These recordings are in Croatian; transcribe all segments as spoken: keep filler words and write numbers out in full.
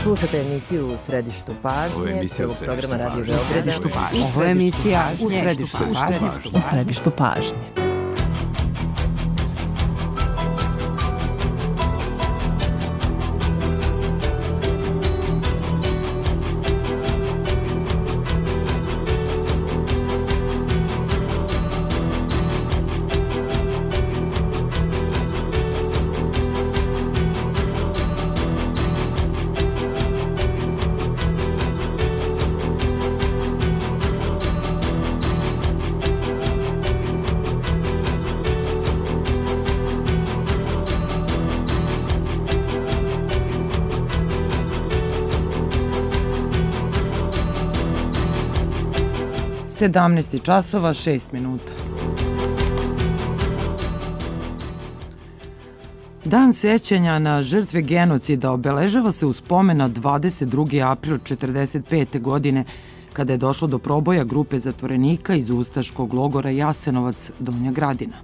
Slušate emisiju U središtu pažnje, prvog programa Radio Beograda. U središtu pažnje. Ovo je emisija U središtu pažnje. U središtu pažnje. sedamnaest časova šest minuta. Dan sećanja na žrtve genocida obeležava se u spomen na dvadeset drugi april četrdeset pete. godine, kada je došlo do proboja grupe zatvorenika iz ustaškog logora Jasenovac Donja Gradina.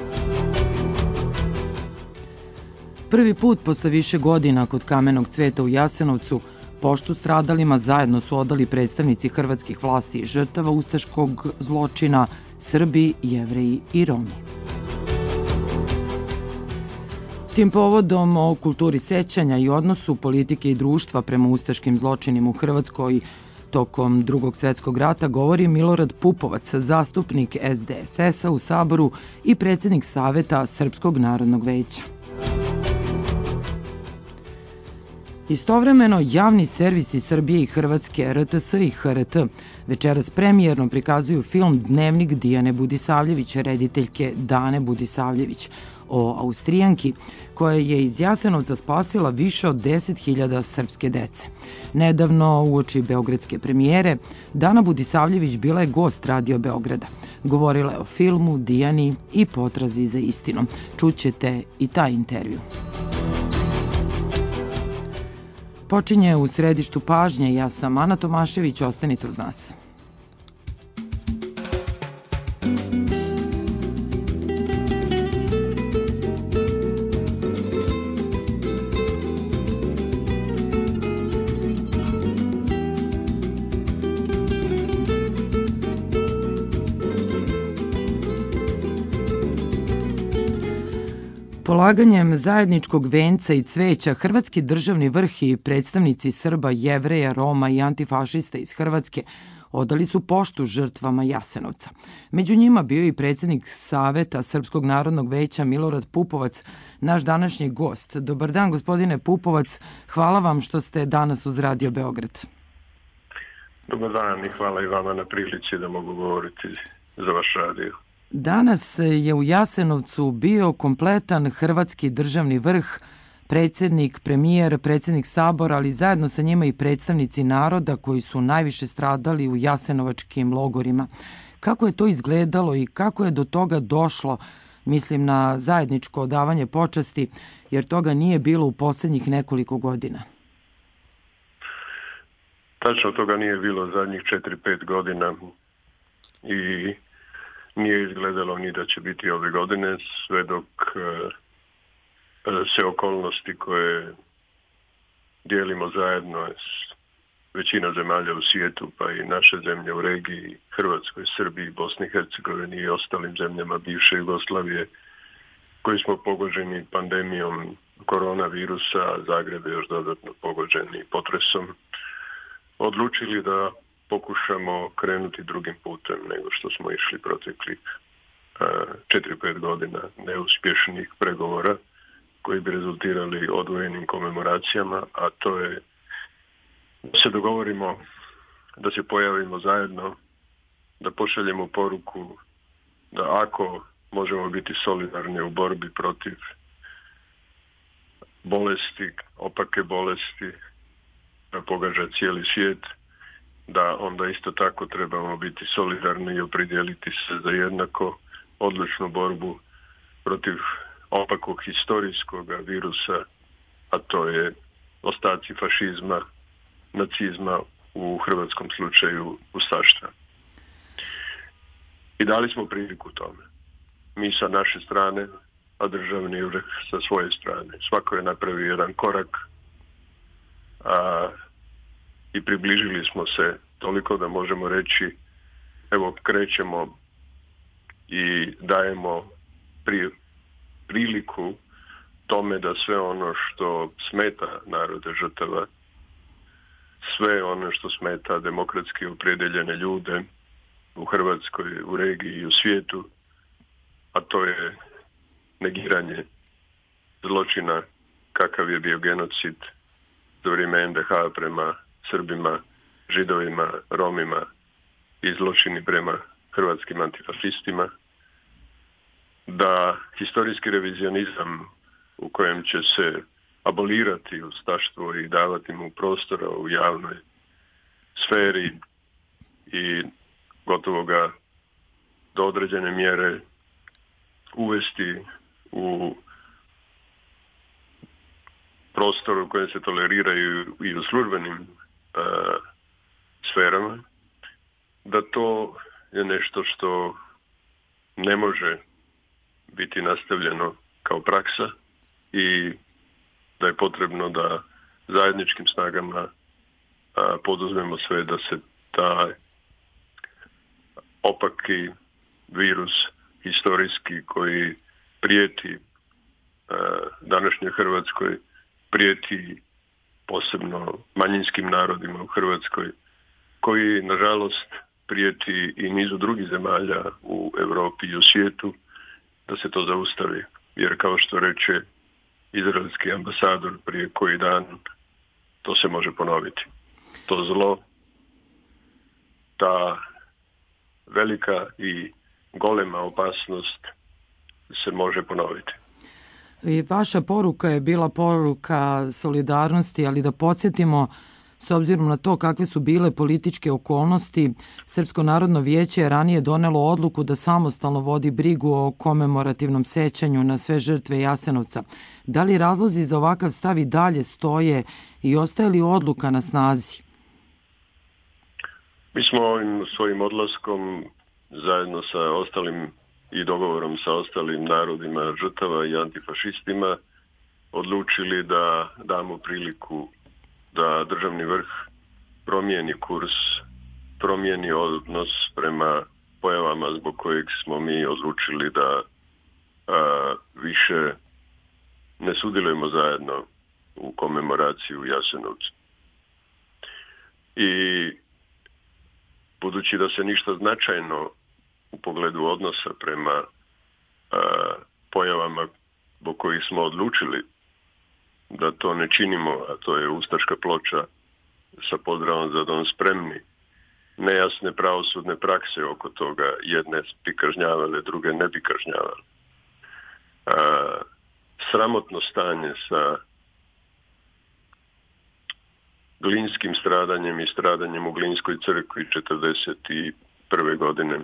Prvi put posle više godina kod Kamenog cveta u Jasenovcu poštu stradalima zajedno su odali predstavnici hrvatskih vlasti i žrtava ustaškog zločina, Srbi, Jevreji i Romi. Tim povodom o kulturi sećanja i odnosu politike i društva prema ustaškim zločinima u Hrvatskoj tokom Drugog svetskog rata govori Milorad Pupovac, zastupnik es de es es-a u Saboru i predsjednik Saveta Srpskog narodnog veća. Istovremeno, javni servisi Srbije i Hrvatske, er te es i ha er te, večeras premijerno prikazuju film Dnevnik Dijane Budisavljević, rediteljke Dane Budisavljević, o Austrijanki koja je iz Jasenovca spasila više od deset hiljada srpske dece. Nedavno, uoči beogradske premijere, Dana Budisavljević bila je gost Radio Beograda. Govorila je o filmu, Dijani i potrazi za istinom. Čućete i taj intervju. Počinje U središtu pažnje, ja sam Ana Tomašević, ostanite uz nas. Polaganjem zajedničkog venca i cveća hrvatski državni vrh i predstavnici Srba, Jevreja, Roma i antifašista iz Hrvatske odali su poštu žrtvama Jasenovca. Među njima bio i predsjednik Saveta Srpskog narodnog veća Milorad Pupovac, naš današnji gost. Dobar dan, gospodine Pupovac, hvala vam što ste danas uz Radio Beograd. Dobar dan i hvala i vama na prilici da mogu govoriti za vaš radio. Danas je u Jasenovcu bio kompletan hrvatski državni vrh, predsjednik, premijer, predsjednik Sabora, ali zajedno sa njima i predstavnici naroda koji su najviše stradali u jasenovačkim logorima. Kako je to izgledalo i kako je do toga došlo, mislim na zajedničko odavanje počasti, jer toga nije bilo u posljednjih nekoliko godina? Tačno toga nije bilo zadnjih četiri pet godina i nije izgledalo ni da će biti ove godine, sve dok se okolnosti koje dijelimo zajedno s većina zemalja u svijetu, pa i naše zemlje u regiji, Hrvatskoj, Srbiji, Bosni i Hercegovini i ostalim zemljama bivše Jugoslavije, koji smo pogođeni pandemijom koronavirusa, Zagreb je još dodatno pogođeni potresom, odlučili da pokušamo krenuti drugim putem nego što smo išli proteklih četiri pet godina neuspješnih pregovora koji bi rezultirali odvojenim komemoracijama, a to je da se dogovorimo, da se pojavimo zajedno, da pošaljemo poruku da ako možemo biti solidarni u borbi protiv bolesti, opake bolesti, da pogađa cijeli svijet, da onda isto tako trebamo biti solidarni i opredijeliti se za jednako odlučnu borbu protiv opakog historijskog virusa, a to je ostaci fašizma, nacizma, u hrvatskom slučaju ustaštva. I dali smo priliku tome. Mi sa naše strane, a državni vrh sa svoje strane. Svako je napravio jedan korak, a i približili smo se toliko da možemo reći evo krećemo i dajemo pri, priliku tome da sve ono što smeta narode žrtava, sve ono što smeta demokratski opredeljene ljude u Hrvatskoj, u regiji i u svijetu, a to je negiranje zločina kakav je bio genocid za vrijeme en de ha prema Srbima, Židovima, Romima i zločini prema hrvatskim antifašistima, da historijski revizionizam u kojem će se abolirati ustaštvo i davati mu prostora u javnoj sferi i gotovo ga do određene mjere uvesti u prostor u kojem se toleriraju i u službenim uh, sferama, da to je nešto što ne može biti nastavljeno kao praksa i da je potrebno da zajedničkim snagama a, poduzmemo sve da se taj opaki virus historijski koji prijeti a, današnjoj Hrvatskoj, prijeti posebno manjinskim narodima u Hrvatskoj, koji nažalost prijeti i nizu drugih zemalja u Europi i u svijetu, da se to zaustavi. Jer kao što reče izraelski ambasador prije koji dan, to se može ponoviti. To zlo, ta velika i golema opasnost se može ponoviti. I vaša poruka je bila poruka solidarnosti, ali da podsjetimo, s obzirom na to kakve su bile političke okolnosti, Srpsko narodno vijeće je ranije donelo odluku da samostalno vodi brigu o komemorativnom sećanju na sve žrtve Jasenovca. Da li razlozi za ovakav stav i dalje stoje i ostaje li odluka na snazi? Mi smo ovim svojim odlaskom zajedno sa ostalim i dogovorom sa ostalim narodima žrtava i antifašistima odlučili da damo priliku da državni vrh promijeni kurs, promijeni odnos prema pojavama zbog kojeg smo mi odlučili da a, više ne sudjelujemo zajedno u komemoraciji u Jasenovcu. I budući da se ništa značajno u pogledu odnosa prema a, pojavama zbog kojih smo odlučili da to ne činimo, a to je ustaška ploča sa pozdravom Za dom spremni, nejasne pravosudne prakse oko toga, jedne bi kažnjavale, druge ne bi kažnjavale. A, sramotno stanje sa glinskim stradanjem i stradanjem u Glinskoj crkvi četrdeset prve godine,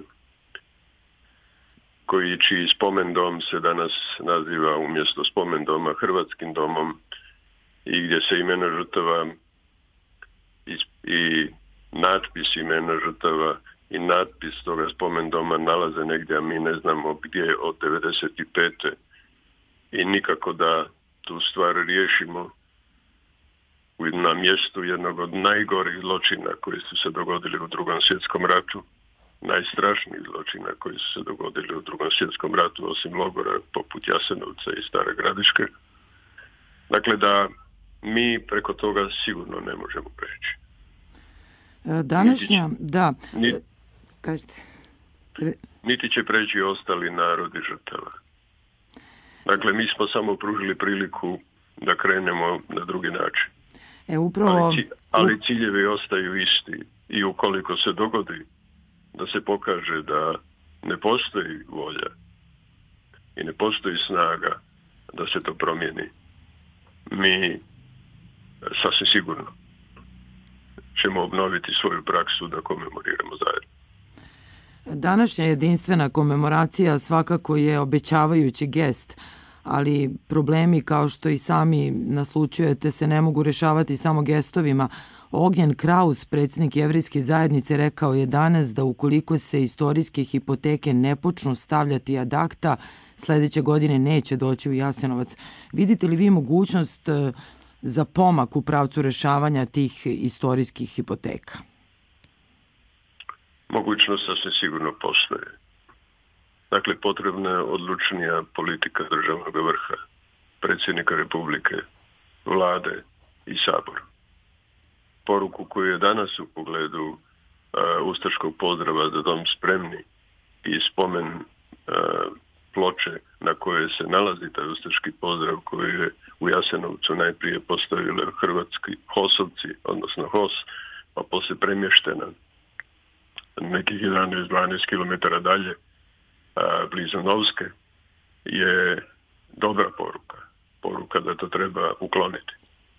koji čiji spomendom se danas naziva umjesto spomendoma Hrvatskim domom i gdje se imena žrtava i, i natpis imena žrtava i natpis toga spomendoma nalaze negdje, a mi ne znamo gdje od devedeset pete i nikako da tu stvar riješimo na mjestu jednog od najgorih zločina koji su se dogodili u Drugom svjetskom ratu, najstrašnijih zločina koji su se dogodili u Drugom svjetskom ratu, osim logora poput Jasenovca i Stare Gradiške. Dakle, da mi preko toga sigurno ne možemo preći. Današnja, niti, da, niti, kažete. Niti će preći ostali narodi žrtava. Dakle, mi smo samo pružili priliku da krenemo na drugi način. E, upravo... ali, ali ciljevi ostaju isti i ukoliko se dogodi da se pokaže da ne postoji volja i ne postoji snaga da se to promijeni, mi sasvim sigurno ćemo obnoviti svoju praksu da komemoriramo zajedno. Današnja jedinstvena komemoracija svakako je obećavajući gest, ali problemi, kao što i sami naslučujete, se ne mogu rešavati samo gestovima. Ognjen Kraus, predsjednik Jevrejske zajednice, rekao je danas da ukoliko se istorijske hipoteke ne počnu stavljati ad acta, sledeće godine neće doći u Jasenovac. Vidite li vi mogućnost za pomak u pravcu rešavanja tih istorijskih hipoteka? Mogućnost sasvim sigurno postoje. Dakle, potrebna je odlučnija politika državnog vrha, predsjednika Republike, vlade i sabora. Poruku koju je danas u pogledu uh, ustaškog pozdrava za dom spremni i spomen uh, ploče na kojoj se nalazi taj ustaški pozdrav koji je u Jasenovcu najprije postavili hrvatski hosovci, odnosno Hos, pa poslije premještena nekih jedanaest do dvanaest kilometara dalje, a, blizu Novske, je dobra poruka. Poruka da to treba ukloniti.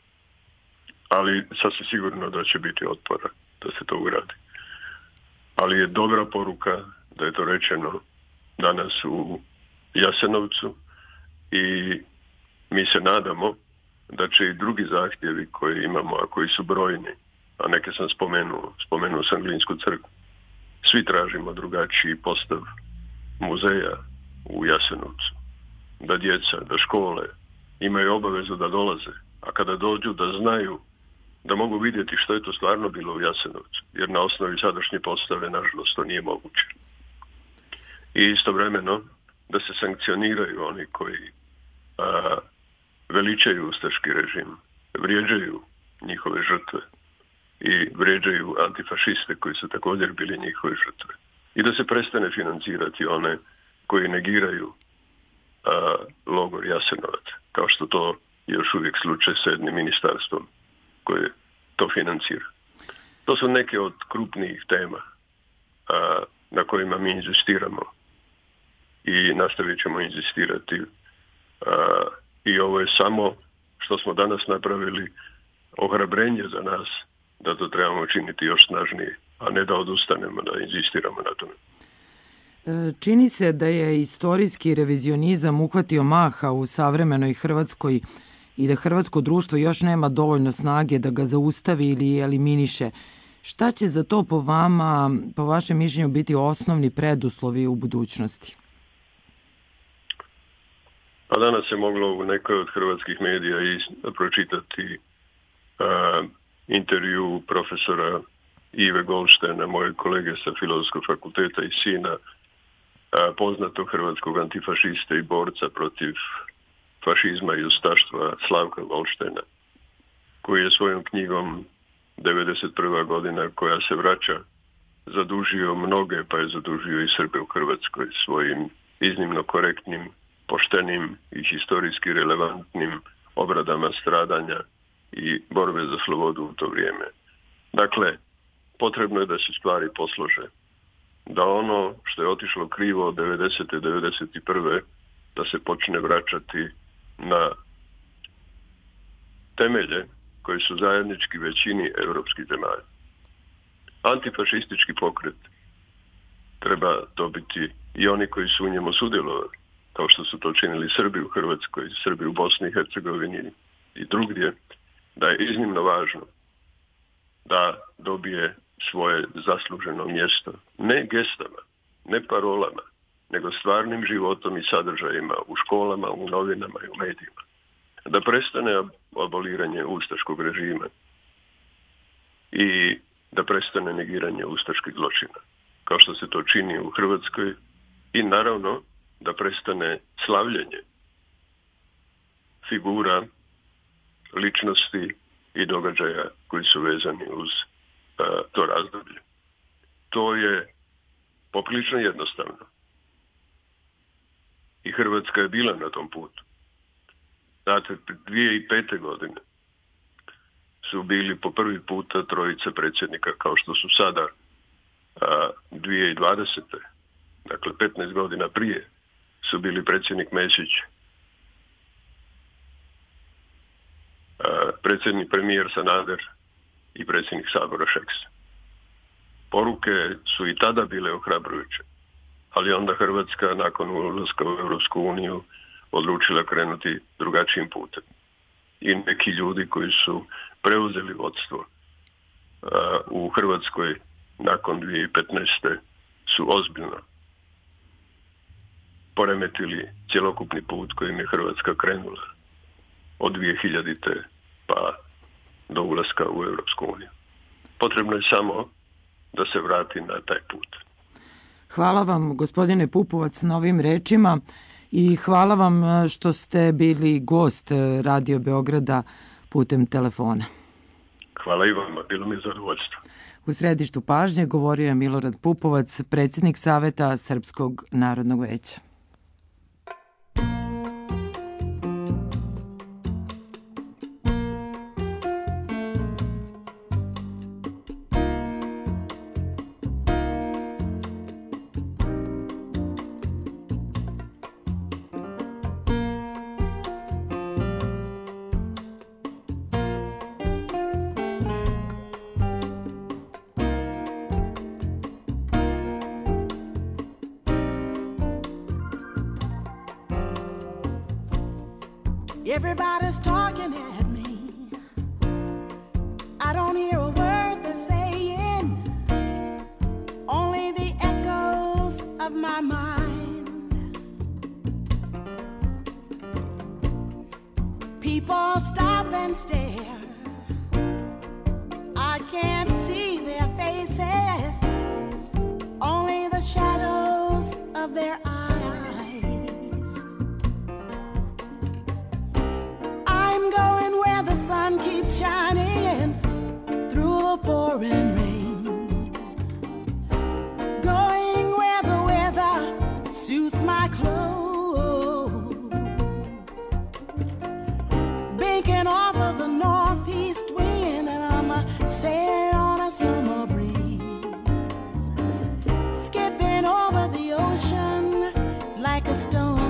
Ali sasvim sigurno da će biti otpora da se to uradi. Ali je dobra poruka da je to rečeno danas u Jasenovcu i mi se nadamo da će i drugi zahtjevi koje imamo, a koji su brojni, a neke sam spomenuo, spomenuo sam Glinsku crkvu, svi tražimo drugačiji postav muzeja u Jasenovcu, da djeca, da škole imaju obavezu da dolaze, a kada dođu da znaju da mogu vidjeti što je to stvarno bilo u Jasenovcu, jer na osnovi sadašnje postave nažalost to nije moguće. I istovremeno da se sankcioniraju oni koji a, veličaju ustaški režim, vrijeđaju njihove žrtve i vrijeđaju antifašiste koji su također bili njihove žrtve. I da se prestane financirati one koji negiraju a, logor Jasenovac, kao što to je još uvijek slučaj s jednim ministarstvom koje to financira. To su neke od krupnijih tema a, na kojima mi inzistiramo i nastavit ćemo inzistirati. A, I ovo je samo što smo danas napravili ohrabrenje za nas da to trebamo učiniti još snažnije, a ne da odustanemo, da inzistiramo na tome. Čini se da je istorijski revizionizam uhvatio maha u savremenoj Hrvatskoj i da hrvatsko društvo još nema dovoljno snage da ga zaustavi ili eliminiše. Šta će za to po vama, po vašem mišljenju, biti osnovni preduslovi u budućnosti? A danas se moglo u nekoj od hrvatskih medija i pročitati uh, intervju profesora Ive Goldsteina, moje kolege sa Filozofskog fakulteta i sina, uh, poznatog hrvatskog antifašiste i borca protiv fašizma i ustaštva Slavka Goldsteina, koji je svojom knjigom devedeset prva godina koja se vraća zadužio mnoge, pa je zadužio i Srbe u Hrvatskoj svojim iznimno korektnim, poštenim i historijski relevantnim obradama stradanja i borbe za slobodu u to vrijeme. Dakle, potrebno je da se stvari poslože. Da ono što je otišlo krivo od devedesete i devedeset prve da se počne vraćati na temelje koji su zajednički većini europskih zemalja. Antifašistički pokret treba dobiti i oni koji su u njemu sudjelovali, kao što su to činili Srbi u Hrvatskoj, Srbi u Bosni i Hercegovini i drugdje, da je iznimno važno da dobije svoje zasluženo mjesto, ne gestama, ne parolama, nego stvarnim životom i sadržajima u školama, u novinama i u medijima. Da prestane aboliranje ustaškog režima i da prestane negiranje ustaških zločina, kao što se to čini u Hrvatskoj, i naravno da prestane slavljenje figura, ličnosti i događaja koji su vezani uz uh, to razdoblje. To je poprilično jednostavno. I Hrvatska je bila na tom putu. Znate, dvije tisuće pete. godine su bili po prvi puta trojica predsjednika, kao što su sada a, dvije tisuće dvadesete. Dakle, petnaest godina prije su bili predsjednik Mesić, a, predsjednik premijer Sanader i predsjednik Sabora Šeks. Poruke su i tada bile ohrabrujuće, ali onda Hrvatska nakon ulaska u Europsku uniju odlučila krenuti drugačijim putem. I neki ljudi koji su preuzeli vodstvo uh, u Hrvatskoj nakon dvije tisuće petnaeste. su ozbiljno poremetili cjelokupni put kojim je Hrvatska krenula od dvije hiljadite pa do ulaska u Europsku uniju. Potrebno je samo da se vrati na taj put. Hvala vam, gospodine Pupovac, na ovim rečima i hvala vam što ste bili gost Radio Beograda putem telefona. Hvala i vama, bilo mi je zadovoljstvo. U središtu pažnje govorio je Milorad Pupovac, predsjednik Saveta Srpskog narodnog veća. Everybody's talking at me. I don't hear a word they're saying, only the echoes of my mind. People stop and stare. I can't see their faces, only the shadows of their eyes. Keeps shining through the pouring rain, going where the weather suits my clothes, banking off of the northeast wind, and I'm sailing on a summer breeze, skipping over the ocean like a stone.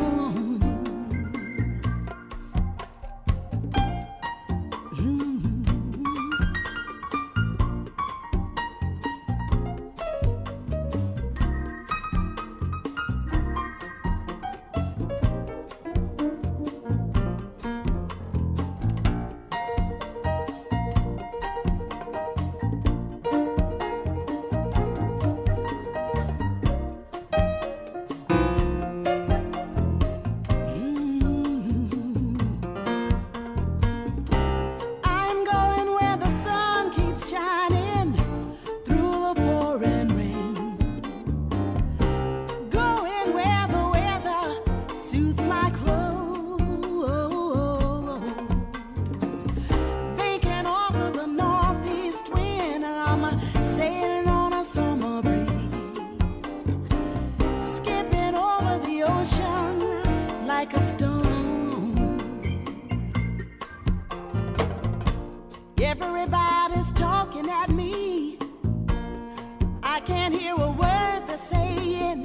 Everybody's talking at me. I can't hear a word they're saying,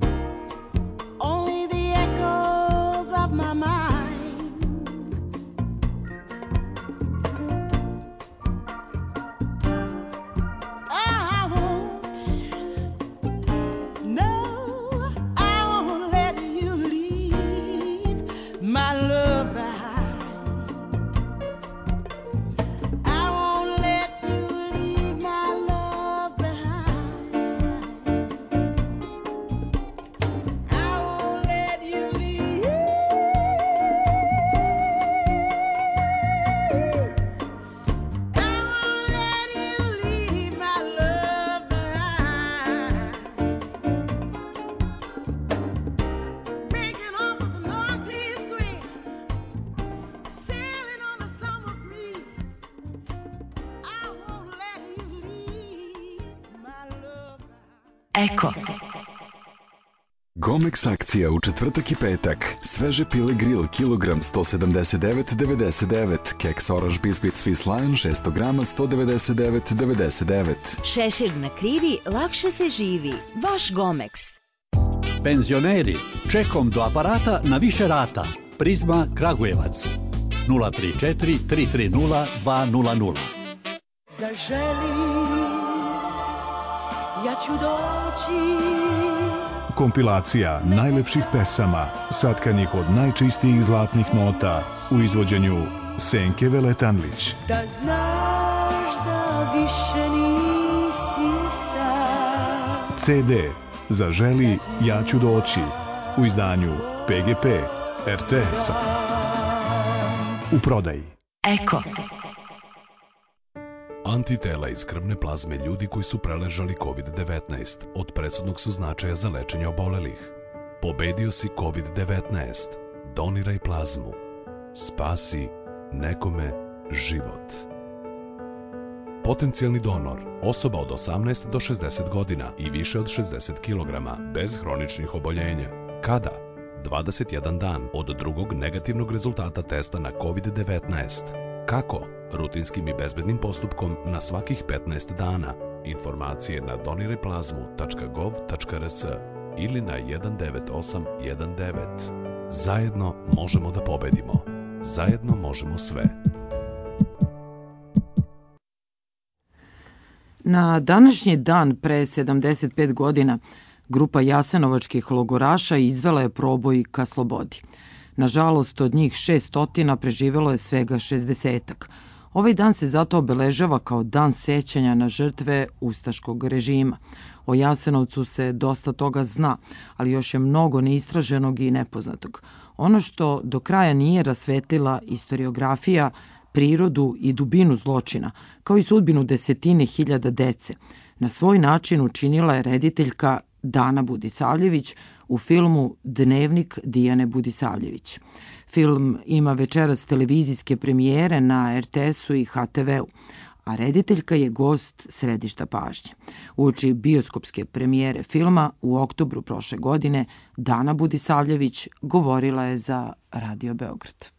only the echoes of my mind. I won't, no, I won't let you leave my love behind. Eko. Gomex akcija u četvrtak i petak. Sveže pile grill kilogram sto sedamdeset devet devedeset devet. Keks Orange Biscuit Swiss Lion šesto grama sto devedeset devet devedeset devet. Šešir na krivi, lakše se živi. Vaš Gomex. Penzioneri, čekom do aparata na više rata. Prizma Kragujevac. nula tri četiri tri tri nula dva nula nula. Zaželi, ja ću doći. Kompilacija najlepših pesama, satkanih od najčistijih zlatnih nota u izvođenju Senke Veletanlić. Da znaš da više nisi sam. ce de Zaželi, ja ću doći u izdanju pe ge pe er te esa. U prodaji. Eko. Antitela iz krvne plazme ljudi koji su preležali kovid devetnaest od presudnog su značaja za lečenje obolelih. Pobedio si kovid devetnaest. Doniraj plazmu. Spasi nekome život. Potencijalni donor, osoba od osamnaest do šezdeset godina i više od šezdeset kilograma, bez hroničnih oboljenja. Kada? dvadeset jedan dan od drugog negativnog rezultata testa na kovid devetnaest. Kako? Rutinskim i bezbednim postupkom na svakih petnaest dana. Informacije na donirajplazmu tačka gov tačka rs ili na jedan devet osam jedan devet. Zajedno možemo da pobedimo. Zajedno možemo sve. Na današnji dan pre sedamdeset pet godina grupa jasenovačkih logoraša izvela je proboj ka slobodi. Nažalost, od njih šestotina preživelo je svega šezdesetak. Ovaj dan se zato obeležava kao dan sećanja na žrtve ustaškog režima. O Jasenovcu se dosta toga zna, ali još je mnogo neistraženog i nepoznatog. Ono što do kraja nije rasvetlila istoriografija, prirodu i dubinu zločina, kao i sudbinu desetine hiljada dece, na svoj način učinila je rediteljka Dana Budisavljević u filmu Dnevnik Dijane Budisavljević. Film ima večeras televizijske premijere na er te esu i ha te veu, a rediteljka je gost središta pažnje. Uoči bioskopske premijere filma u oktobru prošle godine Dana Budisavljević govorila je za Radio Beograd.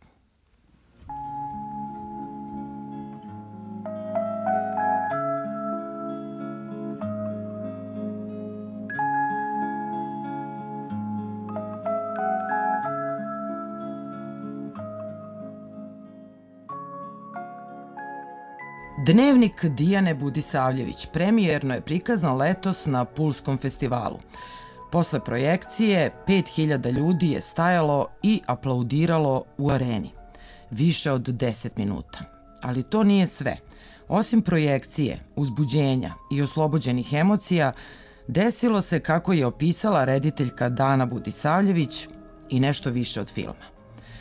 Dnevnik Dijane Budisavljević premijerno je prikazan letos na Pulskom festivalu. Posle projekcije pet hiljada ljudi je stajalo i aplaudiralo u areni. Više od deset minuta. Ali to nije sve. Osim projekcije, uzbuđenja i oslobođenih emocija, desilo se, kako je opisala rediteljka Dana Budisavljević, i nešto više od filma.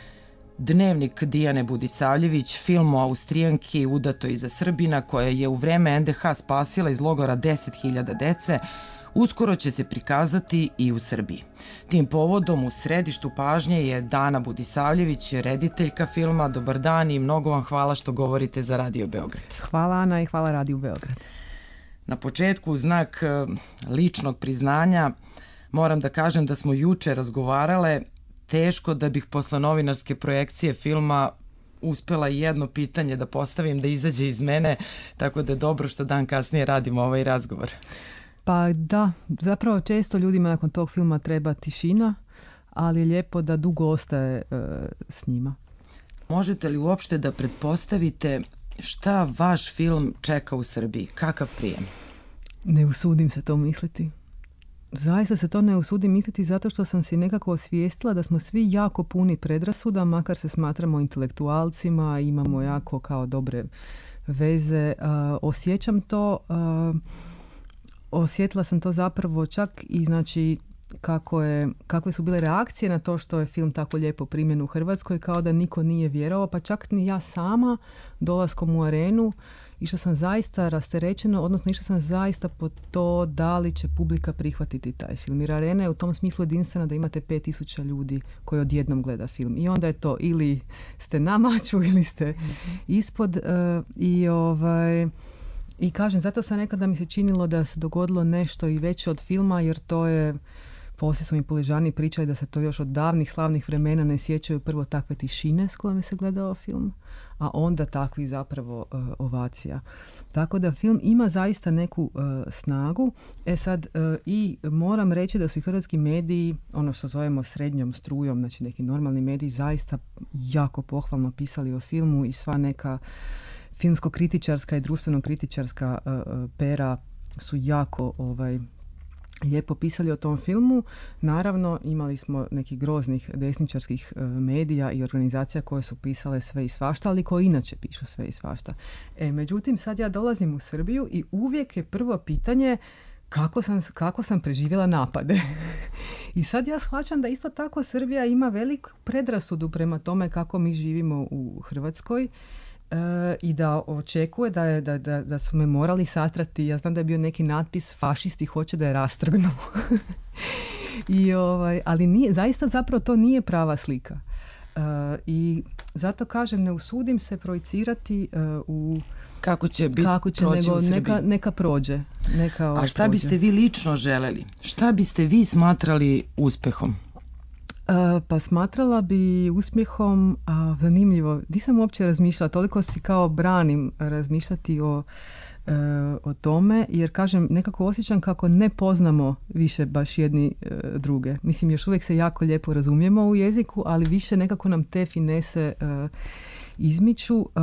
Dnevnik Dijane Budisavljević, film o Austrijanki udatoj za Srbina koja je u vreme en de ha spasila iz logora deset hiljada dece, uskoro će se prikazati i u Srbiji. Tim povodom u središtu pažnje je Dana Budisavljević, rediteljka filma. Dobar dan i mnogo vam hvala što govorite za Radio Beograd. Hvala Ana i hvala Radio Beograd. Na početku, u znak ličnog priznanja, moram da kažem da smo juče razgovarale. Teško da bih posle novinarske projekcije filma uspela jedno pitanje da postavim da izađe iz mene, tako da je dobro što dan kasnije radimo ovaj razgovor. Pa da, zapravo često ljudima nakon tog filma treba tišina, ali je lijepo da dugo ostaje e, s njima. Možete li uopšte da pretpostavite šta vaš film čeka u Srbiji? Kakav prijem? Ne usudim se to misliti. Zaista se to ne usudim misliti zato što sam si nekako osvijestila da smo svi jako puni predrasuda, makar se smatramo intelektualcima, imamo jako kao dobre veze. Uh, osjećam to, uh, osjetila sam to zapravo čak i znači kako je, kakve su bile reakcije na to što je film tako lijepo primjen u Hrvatskoj, kao da niko nije vjerovao, pa čak ni ja sama dolaskom u arenu. Išla sam zaista rasterećeno, odnosno išla sam zaista po to da li će publika prihvatiti taj film. Jer arena je u tom smislu jedinstvena da imate pet tisuća ljudi koji odjednom gleda film. I onda je to ili ste na maču ili ste ispod. Uh, i, ovaj, I kažem, zato sam nekada mi se činilo da se dogodilo nešto i veće od filma, jer to je, poslije su mi Puležani pričali da se to još od davnih slavnih vremena ne sjećaju prvo takve tišine s kojom se gledao film, a onda takvih zapravo uh, ovacija. Tako da film ima zaista neku uh, snagu. E sad, uh, i moram reći da su i hrvatski mediji, ono što zovemo srednjom strujom, znači neki normalni mediji, zaista jako pohvalno pisali o filmu i sva neka filmsko-kritičarska i društveno-kritičarska uh, pera su jako ovaj, lijepo pisali o tom filmu. Naravno, imali smo nekih groznih desničarskih uh, medija i organizacija koje su pisale sve i svašta, ali koji inače pišu sve i svašta. E, međutim, sad ja dolazim u Srbiju i uvijek je prvo pitanje kako sam, kako sam preživjela napade. I sad ja shvaćam da isto tako Srbija ima veliku predrasudu prema tome kako mi živimo u Hrvatskoj. e, i da očekuje da, je, da, da, da su me morali satrati. Ja znam da je bio neki natpis fašisti hoće da je rastrgnu. I, ovaj, ali nije, zaista zapravo to nije prava slika. Uh, I zato kažem, ne usudim se projicirati uh, u kako će biti kako će, nego neka, neka prođe. Neka A šta prođe. biste vi lično želeli? Šta biste vi smatrali uspehom? Uh, pa smatrala bi uspjehom, a zanimljivo, nisam uopće razmišljala, toliko si kao branim razmišljati o o tome, jer kažem, nekako osjećam kako ne poznamo više baš jedni e, druge. Mislim, još uvijek se jako lijepo razumijemo u jeziku, ali više nekako nam te finese e, izmiču. E,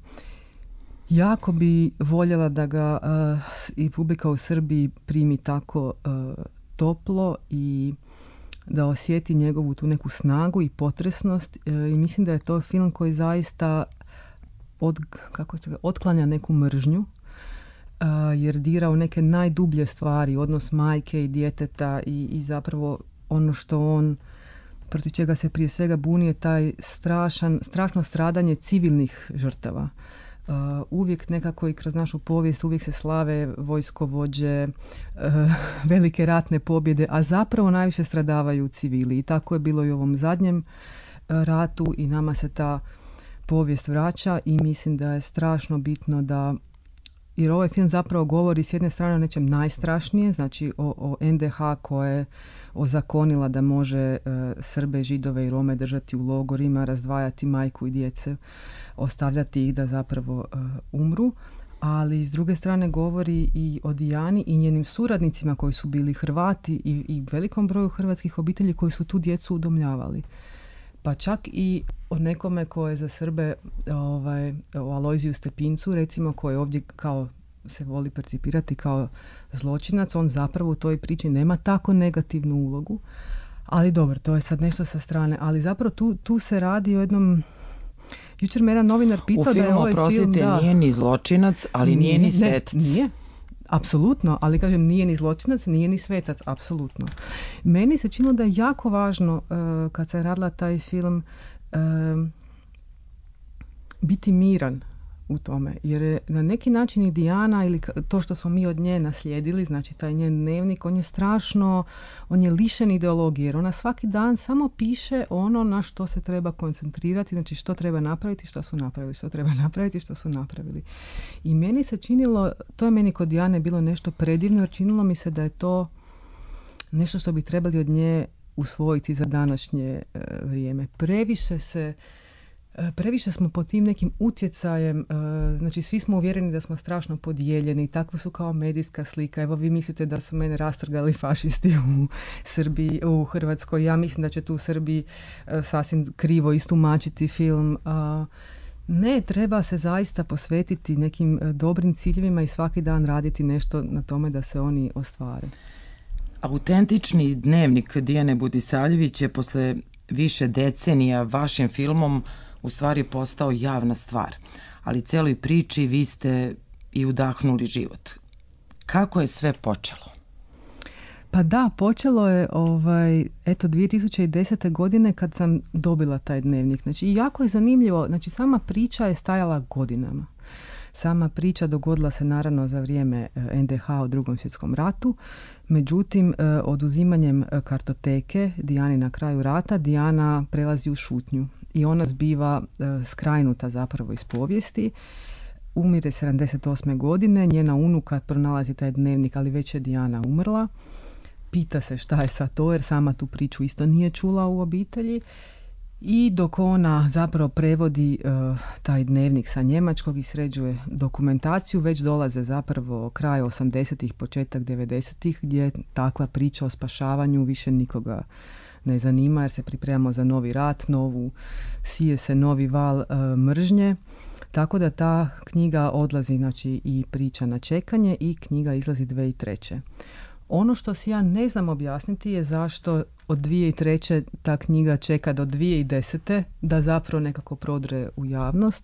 jako bi voljela da ga e, i publika u Srbiji primi tako e, toplo i da osjeti njegovu tu neku snagu i potresnost e, i mislim da je to film koji zaista od, kako se, otklanja neku mržnju. Uh, jer dira u neke najdublje stvari, odnos majke i djeteta i, i zapravo ono što on, protiv čega se prije svega buni je taj strašan, strašno stradanje civilnih žrtava. Uh, uvijek nekako i kroz našu povijest uvijek se slave vojskovođe, uh, velike ratne pobjede, a zapravo najviše stradavaju civili. I tako je bilo i u ovom zadnjem uh, ratu i nama se ta povijest vraća i mislim da je strašno bitno da, jer ovaj film zapravo govori s jedne strane o nečem najstrašnije, znači o, o en de ha koja je ozakonila da može e, Srbe, Židove i Rome držati u logorima, razdvajati majku i djece, ostavljati ih da zapravo e, umru, ali s druge strane govori i o Dijani i njenim suradnicima koji su bili Hrvati i, i velikom broju hrvatskih obitelji koji su tu djecu udomljavali. Pa čak i o nekome koje je za Srbe, ovaj, o Alojziju Stepincu, recimo, koji ovdje kao se voli percipirati kao zločinac, on zapravo u toj priči nema tako negativnu ulogu. Ali dobro, to je sad nešto sa strane. Ali zapravo tu, tu se radi o jednom... Jučer me jedan novinar pitao da je ovaj film... U filmu, oprostite, nije ni zločinac, ali nije, nije ni svetac. Ne, nije. Apsolutno, ali kažem, nije ni zločinac, nije ni svetac, apsolutno. Meni se činilo da je jako važno uh, kad sam radila taj film uh, biti miran u tome, jer je na neki način i Dijana ili to što smo mi od nje naslijedili, znači taj njen dnevnik, on je strašno, on je lišen ideologije, jer ona svaki dan samo piše ono na što se treba koncentrirati, znači što treba napraviti, što su napravili, što treba napraviti, što su napravili. I meni se činilo, to je meni kod Dijane bilo nešto predivno, jer činilo mi se da je to nešto što bi trebali od nje usvojiti za današnje e, vrijeme. Previše se Previše smo pod tim nekim utjecajem, znači svi smo uvjereni da smo strašno podijeljeni, takvo su kao medijska slika. Evo vi mislite da su mene rastrgali fašisti u Srbiji, u Hrvatskoj. Ja mislim da će tu u Srbiji sasvim krivo istumačiti film. Ne, treba se zaista posvetiti nekim dobrim ciljevima i svaki dan raditi nešto na tome da se oni ostvare. Autentični dnevnik Dijane Budisavljević je posle više decenija vašim filmom u stvari postao javna stvar, ali celoj priči vi ste i udahnuli život. Kako je sve počelo? Pa da, počelo je ovaj, eto dvije tisuće desete. godine kad sam dobila taj dnevnik. Znači, jako je zanimljivo, znači sama priča je stajala godinama. Sama priča dogodila se naravno za vrijeme en de ha u Drugom svjetskom ratu, međutim oduzimanjem kartoteke Dijani na kraju rata, Dijana prelazi u šutnju i ona zbiva skrajnuta zapravo iz povijesti. Umire sedamdeset osme. godine, njena unuka pronalazi taj dnevnik, ali već je Dijana umrla. Pita se šta je sa to, jer sama tu priču isto nije čula u obitelji. I dok ona zapravo prevodi uh, taj dnevnik sa njemačkog i sređuje dokumentaciju, već dolaze zapravo kraj osamdesetih, početak devedesetih, gdje takva priča o spašavanju više nikoga ne zanima, jer se pripremamo za novi rat, novu, sije se novi val uh, mržnje. Tako da ta knjiga odlazi, znači, i priča na čekanje i knjiga izlazi dvije tisuće treće. Ono što si ja ne znam objasniti je zašto od dvije tisuće treće ta knjiga čeka do dvije tisuće desete da zapravo nekako prodre u javnost.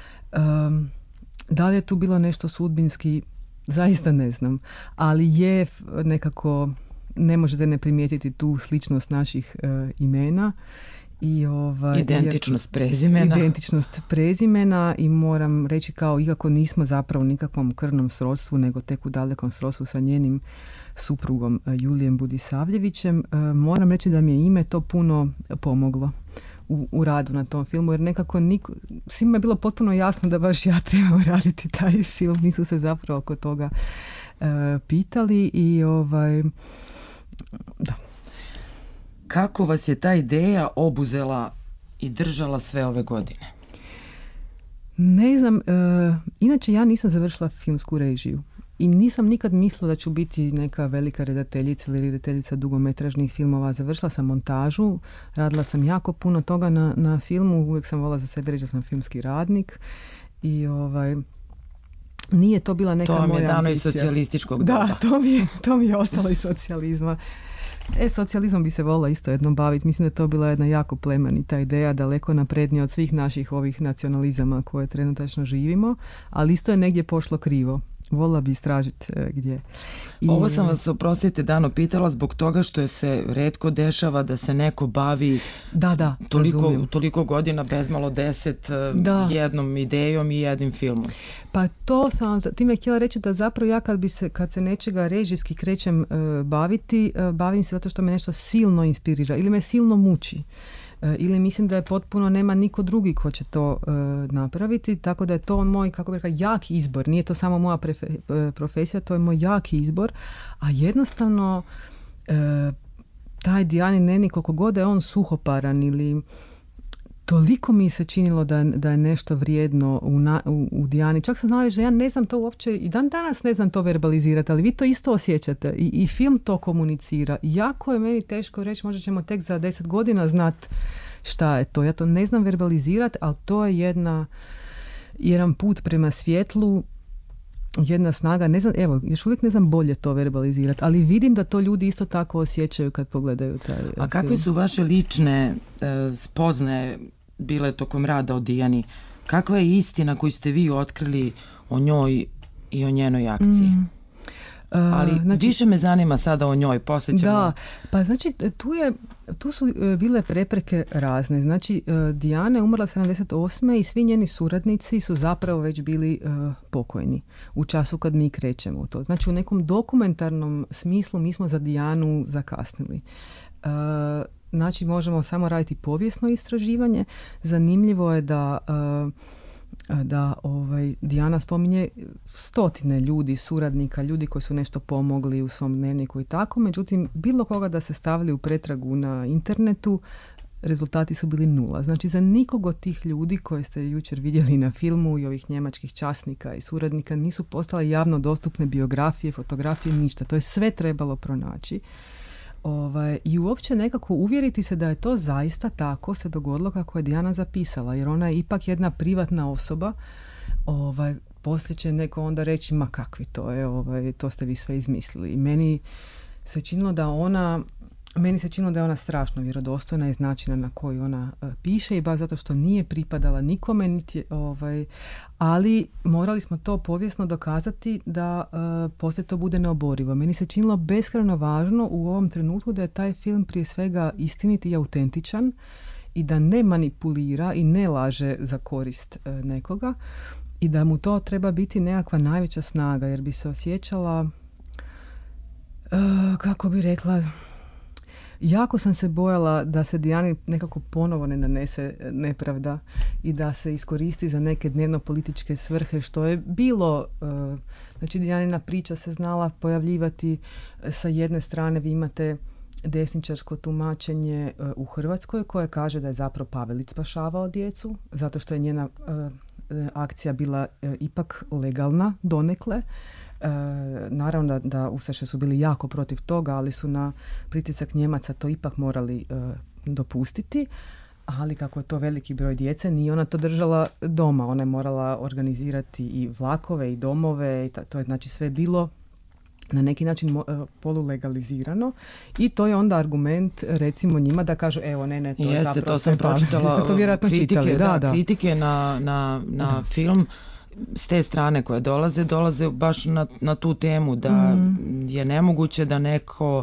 Um, da li je tu bilo nešto sudbinski, zaista ne znam. Ali je nekako, ne možete ne primijetiti tu sličnost naših uh, imena I ovaj, identičnost prezimena. Identičnost prezimena i moram reći kao iako nismo zapravo nikakvom krvnom srodstvu, nego tek u dalekom srodstvu sa njenim suprugom Julijem Budisavljevićem, moram reći da mi je ime to puno pomoglo u, u radu na tom filmu, jer nekako niko, svima je bilo potpuno jasno da baš ja trebam raditi taj film, nisu se zapravo oko toga uh, pitali i ovaj, da. Kako vas je ta ideja obuzela i držala sve ove godine? Ne znam, uh, inače ja nisam završila filmsku režiju. I nisam nikad mislila da ću biti neka velika redateljica ili redateljica dugometražnih filmova. Završila sam montažu, radila sam jako puno toga na, na filmu, uvijek sam volila za sebe reći da sam filmski radnik i ovaj, nije to bila neka moja ambicija. To vam je dano iz socijalističkog doba. Da, to mi je, to mi je ostalo iz socijalizma. E, socijalizmom bi se volila isto jednom baviti. Mislim da je to bila jedna jako plemenita ideja, daleko naprednija od svih naših ovih nacionalizama koje trenutačno živimo, ali isto je negdje pošlo krivo. Volila bi istražiti e, gdje. I, Ovo sam vas, oprostite, Dano, pitala zbog toga što je se retko dešava da se neko bavi da, da, toliko, toliko godina, bezmalo deset, da. jednom idejom i jednim filmom. Pa to sam, time htjela reći da zapravo ja kad, bi se, kad se nečega režijski krećem e, baviti, e, bavim se zato što me nešto silno inspirira ili me silno muči. Ili mislim da je potpuno nema niko drugi ko će to uh, napraviti, tako da je to moj, kako bih rekla, jaki izbor. Nije to samo moja prefe- profesija, to je moj jaki izbor, a jednostavno uh, taj Dijanin dnevnik, koliko god je on suhoparan ili toliko mi se činilo da, da je nešto vrijedno u, na, u, u Dijani. Čak sam znala reći da ja ne znam to uopće, i dan danas ne znam to verbalizirati, ali vi to isto osjećate i, i film to komunicira. Jako je meni teško reći, možda ćemo tek za deset godina znat šta je to. Ja to ne znam verbalizirati, ali to je jedna, jedan put prema svjetlu, jedna snaga, ne znam, evo, još uvijek ne znam bolje to verbalizirati, ali vidim da to ljudi isto tako osjećaju kad pogledaju taj film. A kakve su vaše lične e, spoznaje bile tokom rada o Dijani? Kakva je istina koju ste vi otkrili o njoj i o njenoj akciji? Mm. Uh, Ali znači, više me zanima sada o njoj, poslije ćemo... Da, pa znači tu, je, tu su bile prepreke razne. Znači Dijana je umrla sedamdeset osme i svi njeni suradnici su zapravo već bili uh, pokojni u času kad mi krećemo u to. Znači u nekom dokumentarnom smislu mi smo za Dijanu zakasnili. Uh, znači možemo samo raditi povijesno istraživanje. Zanimljivo je da... Uh, da ovaj, Dijana spominje stotine ljudi, suradnika, ljudi koji su nešto pomogli u svom dnevniku i tako, međutim bilo koga da se stavili u pretragu na internetu, rezultati su bili nula. Znači za nikog od tih ljudi koje ste jučer vidjeli na filmu i ovih njemačkih časnika i suradnika nisu postale javno dostupne biografije, fotografije, ništa. To je sve trebalo pronaći. Ovaj, i uopće nekako uvjeriti se da je to zaista tako se dogodilo kako je Dijana zapisala, jer ona je ipak jedna privatna osoba. Ovaj, poslije će neko onda reći ma kakvi to je, ovaj, to ste vi sve izmislili. I meni se činilo da ona Meni se činilo da je ona strašno vjerodostojna iz načina na koji ona uh, piše i baš zato što nije pripadala nikome, niti, ovaj, ali morali smo to povijesno dokazati da uh, poslije to bude neoborivo. Meni se činilo beskrajno važno u ovom trenutku da je taj film prije svega istinit i autentičan i da ne manipulira i ne laže za korist uh, nekoga i da mu to treba biti nekakva najveća snaga jer bi se osjećala uh, kako bi rekla jako sam se bojala da se Dijani nekako ponovo ne nanese nepravda i da se iskoristi za neke dnevno političke svrhe što je bilo, uh, znači Dijanina priča se znala pojavljivati sa jedne strane vi imate desničarsko tumačenje uh, u Hrvatskoj koje kaže da je zapravo Pavelić spašavao djecu zato što je njena uh, akcija bila uh, ipak legalna donekle. E, naravno da, da Ustaše su bili jako protiv toga, ali su na pritisak Njemaca to ipak morali e, dopustiti, ali kako je to veliki broj djece, nije ona to držala doma, ona je morala organizirati i vlakove i domove, i ta, to je znači sve bilo na neki način mo, e, polulegalizirano i to je onda argument recimo njima da kažu evo ne ne to Jeste, je zapravo to sam pročitala, to vjerojatno kritike, čitali, da, da, da. kritike na, na, na film s te strane koje dolaze, dolaze baš na, na tu temu da mm. je nemoguće da neko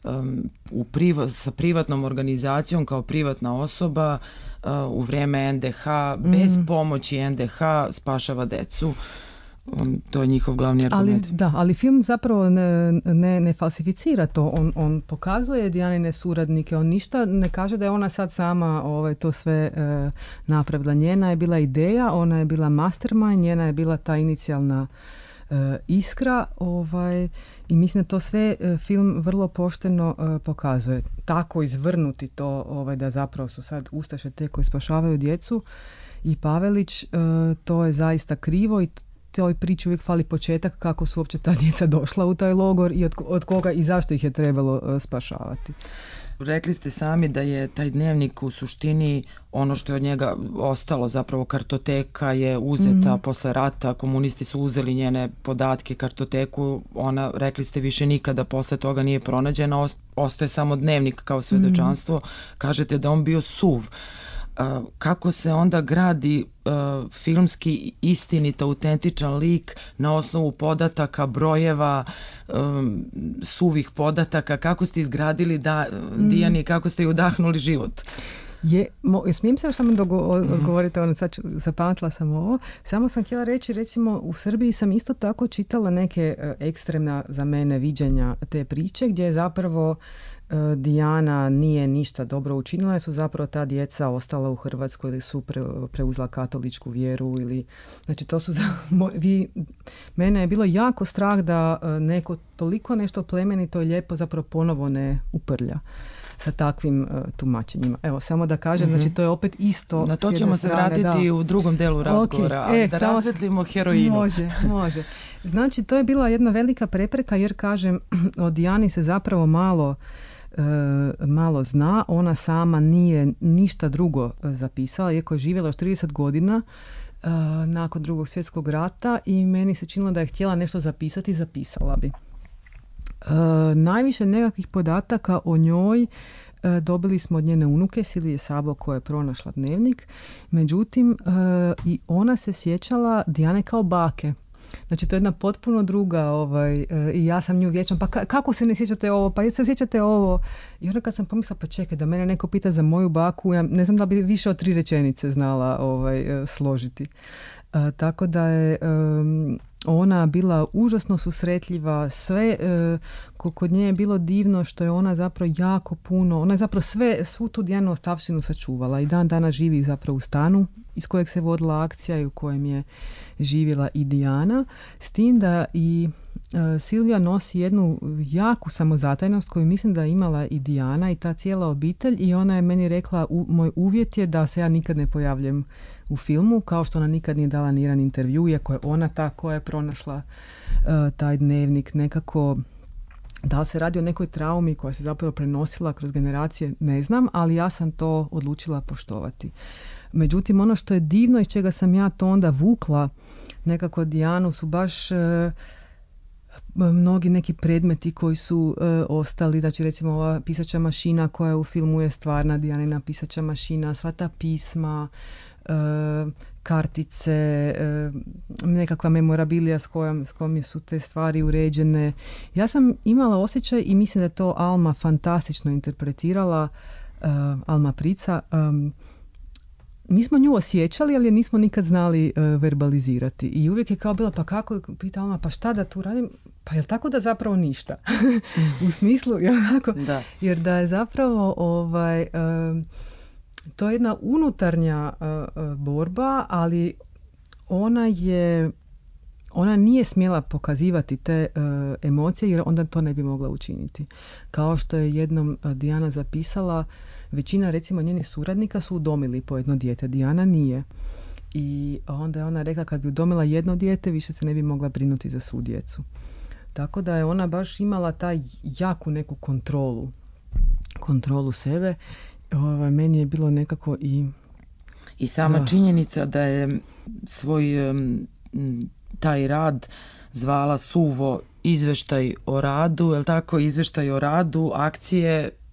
um, u priva, sa privatnom organizacijom kao privatna osoba uh, u vrijeme en de ha, mm. bez pomoći en de ha spašava decu. Um, to je njihov glavni argument. Ali, da, ali film zapravo ne, ne, ne falsificira to. On, on pokazuje Dijanine suradnike. On ništa ne kaže da je ona sad sama ovaj, to sve e, napravila. Njena je bila ideja, ona je bila mastermind, njena je bila ta inicijalna e, iskra. Ovaj, i mislim da to sve e, film vrlo pošteno e, pokazuje. Tako izvrnuti to ovaj, da zapravo su sad ustaše te koji spašavaju djecu i Pavelić, e, to je zaista krivo i toj priči uvijek fali početak kako su uopće ta djeca došla u taj logor i od, od koga i zašto ih je trebalo uh, spašavati. Rekli ste sami da je taj dnevnik u suštini ono što je od njega ostalo, zapravo kartoteka je uzeta mm-hmm. posle rata, komunisti su uzeli njene podatke, kartoteku, ona, rekli ste, više nikada posle toga nije pronađena, ostaje samo dnevnik kao svedočanstvo, mm-hmm. kažete da on bio suv. Uh, kako se onda gradi uh, filmski istinit, autentičan lik na osnovu podataka, brojeva, um, suvih podataka, kako ste izgradili da, mm. Dijani, kako ste udahnuli život? Je, mo, smijem se još samo dogo, odgovoriti, ono, sad ću, zapamatila sam ovo, samo sam htjela reći, recimo u Srbiji sam isto tako čitala neke uh, ekstremna za mene viđenja te priče, gdje je zapravo Dijana nije ništa dobro učinila, jer su zapravo ta djeca ostala u Hrvatskoj ili su pre, preuzela katoličku vjeru ili, znači to su za, vi, mene je bilo jako strah da neko toliko nešto plemenito i lijepo zapravo ponovo ne uprlja sa takvim uh, tumačenjima. Evo, samo da kažem, mm-hmm. znači to je opet isto. Na to ćemo se vratiti da. u drugom delu razgovora, okay. e, da samo rasvetlimo heroinu. Može, može. Znači, to je bila jedna velika prepreka, jer kažem, o Dijani se zapravo malo Uh, malo zna, ona sama nije ništa drugo uh, zapisala, iako je živjela još trideset godina uh, nakon drugog svjetskog rata i meni se činilo da je htjela nešto zapisati, zapisala bi. Uh, najviše nekakvih podataka o njoj uh, dobili smo od njene unuke Silvije Sabo koja je pronašla dnevnik, međutim uh, i ona se sjećala Dijane kao bake. Znači to je jedna potpuno druga ovaj, uh, i ja sam nju vječam, pa ka- kako se ne sjećate ovo, pa se sjećate ovo. I onda kad sam pomislila, pa čekaj, da mene neko pita za moju baku, ja ne znam da bi više od tri rečenice znala ovaj, uh, složiti. Uh, tako da je um, ona bila užasno susretljiva, sve uh, kod nje je bilo divno što je ona zapravo jako puno, ona je zapravo sve, svu tu Dijanu ostavštinu sačuvala i dan dana živi zapravo u stanu iz kojeg se vodila akcija i u kojem je živjela i Dijana, s tim da i uh, Silvija nosi jednu jaku samozatajnost koju mislim da je imala i Dijana i ta cijela obitelj i ona je meni rekla, u, moj uvjet je da se ja nikad ne pojavljujem u filmu, kao što ona nikad nije dala ni jedan intervju, iako je ona ta koja je pronašla uh, taj dnevnik. Nekako, da li se radi o nekoj traumi koja se zapravo prenosila kroz generacije, ne znam, ali ja sam to odlučila poštovati. Međutim, ono što je divno iz čega sam ja to onda vukla nekako Dijanu su baš uh, mnogi neki predmeti koji su uh, ostali, znači recimo ova pisaća mašina koja u filmu je stvarna Dijanina pisaća mašina, sva ta pisma, Uh, kartice, uh, nekakva memorabilija s kojom, s kojom su te stvari uređene. Ja sam imala osjećaj i mislim da je to Alma fantastično interpretirala, uh, Alma Prica. Um, mi smo nju osjećali, ali je nismo nikad znali uh, verbalizirati. I uvijek je kao bila, pa kako, pita Alma, pa šta da tu radim? Pa je li tako da zapravo ništa? U smislu, jel tako? Da. Jer da je zapravo ovaj... Uh, to je jedna unutarnja uh, borba, ali ona je ona nije smjela pokazivati te uh, emocije jer onda to ne bi mogla učiniti. Kao što je jednom uh, Dijana zapisala, većina recimo njenih suradnika su udomili po jedno dijete, Dijana nije. I onda je ona rekla kad bi udomila jedno dijete više se ne bi mogla brinuti za svu djecu. Tako da je ona baš imala taj jaku neku kontrolu, kontrolu sebe. Ovo, meni je bilo nekako i... I sama da. Činjenica da je svoj um, taj rad zvala suvo izveštaj o radu, je li tako, izveštaj o radu, akcije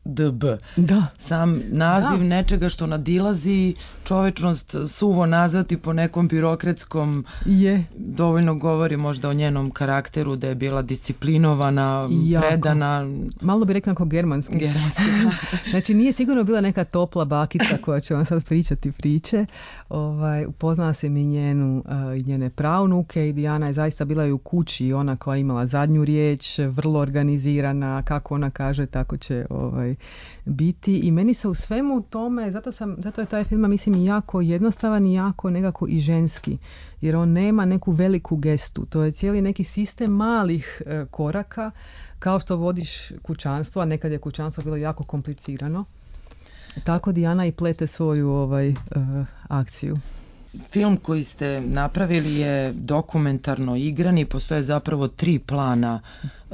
D B. Da. Sam naziv da. nečega što nadilazi čovečnost suvo nazvati po nekom birokratskom je. Dovoljno govori možda o njenom karakteru, da je bila disciplinovana, jako. Predana. Malo bi rekla kao germanski. germanski. Znači nije sigurno bila neka topla bakica koja će vam sad pričati priče. Ovaj, upoznala se mi njenu i uh, njene pravnuke i Dijana je zaista bila i u kući, ona koja je imala zadnju riječ, vrlo organizirana, kako ona kaže tako će ovaj, biti i meni se u svemu tome, zato, sam, zato je taj film mislim jako jednostavan i jako nekako i ženski, jer on nema neku veliku gestu, to je cijeli neki sistem malih e, koraka, kao što vodiš kućanstvo, a nekad je kućanstvo bilo jako komplicirano. Tako Dijana i plete svoju ovaj, e, akciju. Film koji ste napravili je dokumentarno igrani, postoje zapravo tri plana um,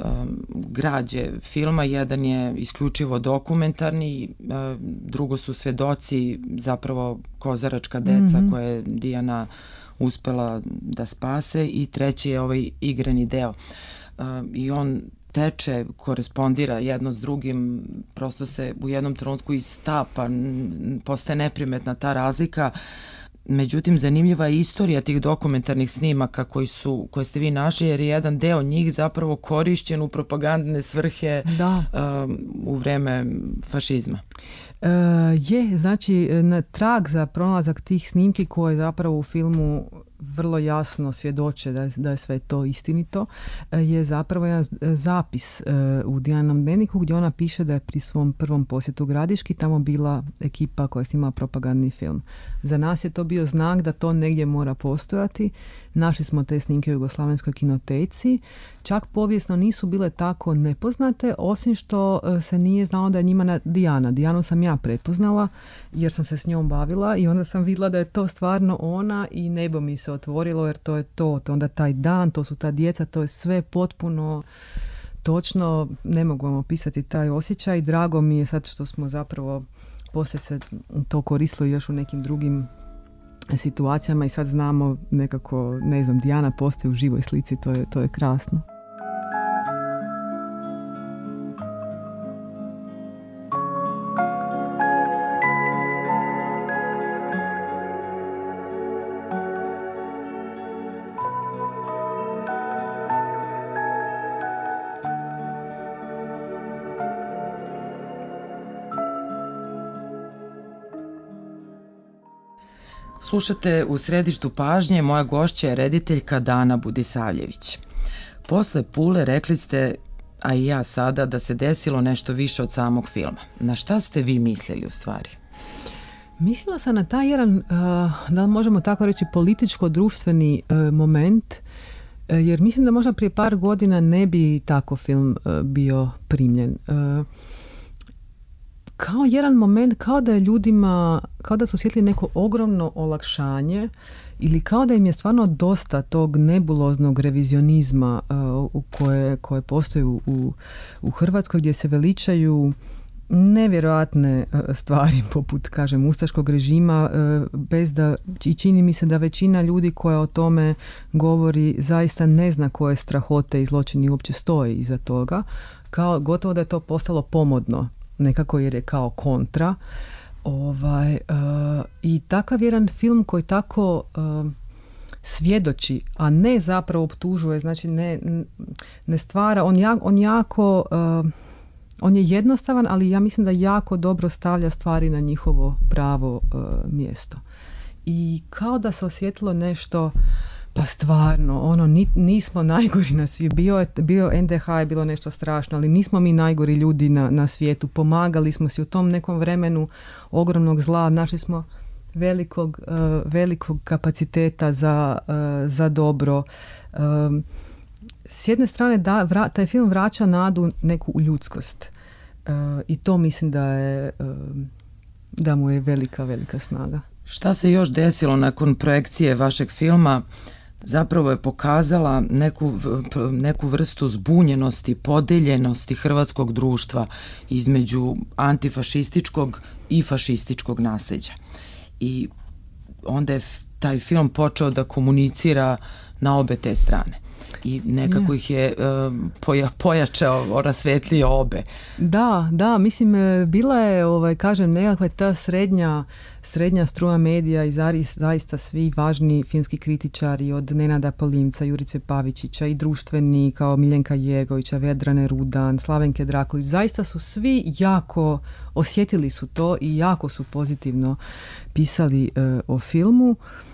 građe filma. Jedan je isključivo dokumentarni, uh, drugo su svedoci, zapravo kozaračka deca mm-hmm. koje je Dijana uspela da spase i treći je ovaj igrani deo. Uh, I on teče, korespondira jedno s drugim, prosto se u jednom trenutku istapa, postaje neprimetna ta razlika. Međutim, zanimljiva je istorija tih dokumentarnih snimaka koji su, koje ste vi našli, jer je jedan deo njih zapravo korišćen u propagandne svrhe da. um, u vreme fašizma. E, je, znači, na trag za pronalazak tih snimki koje zapravo u filmu vrlo jasno svjedoče da, da je sve to istinito, je zapravo jedan zapis u Dijanom dnevniku gdje ona piše da je pri svom prvom posjetu Gradiški tamo bila ekipa koja je snimala propagandni film. Za nas je to bio znak da to negdje mora postojati. Našli smo te snimke u Jugoslavenskoj kinoteci. Čak povijesno nisu bile tako nepoznate, osim što se nije znalo da je njima Dijana. Dijanu sam ja prepoznala jer sam se s njom bavila i onda sam vidjela da je to stvarno ona i nebo mi se otvorilo jer to je to. To onda taj dan, to su ta djeca, to je sve potpuno točno, ne mogu vam opisati taj osjećaj. Drago mi je sad što smo zapravo poslije se to koristilo još u nekim drugim situacijama i sad znamo nekako, ne znam, Dijana postoji u živoj slici, to je, to je krasno. Slušate U središtu pažnje, moja gošća je rediteljka Dana Budisavljević. Posle Pule rekli ste, a i ja sada, da se desilo nešto više od samog filma. Na šta ste vi mislili u stvari? Mislila sam na taj jedan, uh, da li možemo tako reći, političko-društveni uh, moment, uh, jer mislim da možda prije par godina ne bi tako film uh, bio primljen. Uh, Kao jedan moment, kao da je ljudima, kao da su osjetili neko ogromno olakšanje ili kao da im je stvarno dosta tog nebuloznog revizionizma uh, koje, koje postoji u, u Hrvatskoj gdje se veličaju nevjerojatne uh, stvari poput, kažem, ustaškog režima uh, bez da, i čini mi se da većina ljudi koja o tome govori zaista ne zna koje strahote i zločini uopće stoje iza toga. Kao, gotovo da je to postalo pomodno nekako jer je kao kontra. Ovaj, uh, I takav jedan film koji tako uh, svjedoči, a ne zapravo optužuje, znači ne, ne stvara, on, ja, on jako, uh, on je jednostavan, ali ja mislim da jako dobro stavlja stvari na njihovo pravo uh, mjesto. I kao da se osjetilo nešto, pa stvarno, ono, ni, nismo najgori na svijetu. Bio, bio N D H je bilo nešto strašno, ali nismo mi najgori ljudi na, na svijetu. Pomagali smo si u tom nekom vremenu ogromnog zla. Našli smo velikog, uh, velikog kapaciteta za, uh, za dobro. Um, s jedne strane, da, vra, taj film vraća nadu neku u ljudskost. Uh, I to mislim da je, uh, da mu je velika, velika snaga. Šta se još desilo nakon projekcije vašeg filma? Zapravo je pokazala neku, neku vrstu zbunjenosti, podeljenosti hrvatskog društva između antifašističkog i fašističkog nasljeđa. I onda je taj film počeo da komunicira na obe te strane. i nekako ih je poja, pojačao, rasvetlio obe. Da, da, mislim, bila je, ovaj, kažem, nekakva ta srednja, srednja struja medija i zaista svi važni filmski kritičari od Nenada Polimca, Jurice Pavičića i društveni kao Miljenka Jergovića, Vedrane Rudan, Slavenke Drakulić, zaista su svi jako osjetili su to i jako su pozitivno pisali uh, o filmu.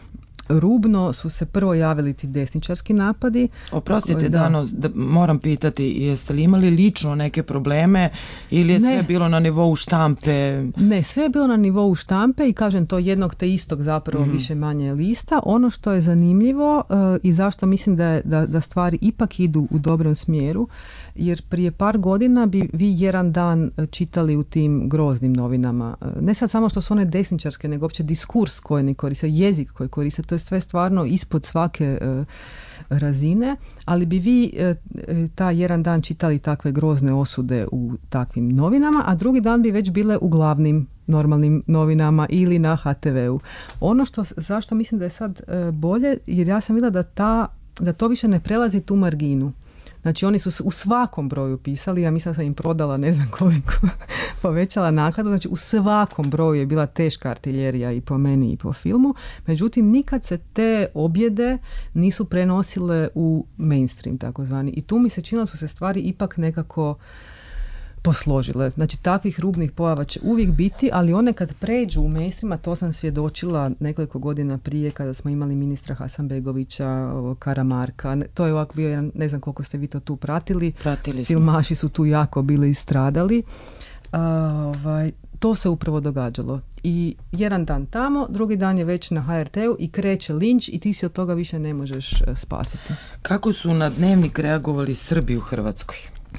Rubno su se prvo javili ti desničarski napadi. Oprostite, da. Dano, da moram pitati, jeste li imali lično neke probleme ili je ne. sve bilo na nivou štampe? Ne, sve je bilo na nivou štampe i kažem to jednog te istog zapravo mm-hmm. više manje lista. Ono što je zanimljivo uh, i zašto mislim da, je, da, da stvari ipak idu u dobrom smjeru, jer prije par godina bi vi jedan dan čitali u tim groznim novinama, ne sad samo što su one desničarske, nego uopće diskurs koji ne koriste, jezik koji koriste, to je sve stvarno ispod svake uh, razine, ali bi vi uh, taj jedan dan čitali takve grozne osude u takvim novinama, a drugi dan bi već bile u glavnim normalnim novinama ili na ha te veu. Ono što, zašto mislim da je sad uh, bolje, jer ja sam vidjela da, ta, da to više ne prelazi tu marginu. Znači oni su u svakom broju pisali, ja mislim da sam im prodala ne znam koliko, povećala nakladu, znači u svakom broju je bila teška artiljerija i po meni i po filmu, međutim nikad se te objede nisu prenosile u mainstream takozvani i tu mi se činilo su se stvari ipak nekako posložile. Znači takvih rubnih pojava će uvijek biti, ali one kad pređu u mainstreama, to sam svjedočila nekoliko godina prije kada smo imali ministra Hasanbegovića, Karamarka, to je ovako bio jedan, ne znam koliko ste vi to tu pratili, pratili filmaši su tu jako bili istradali. Uh, ovaj, to se upravo događalo. I jedan dan tamo, drugi dan je već na ha er te u i kreće linč i ti se od toga više ne možeš spasiti. Kako su na Dnevnik reagovali Srbi u Hrvatskoj?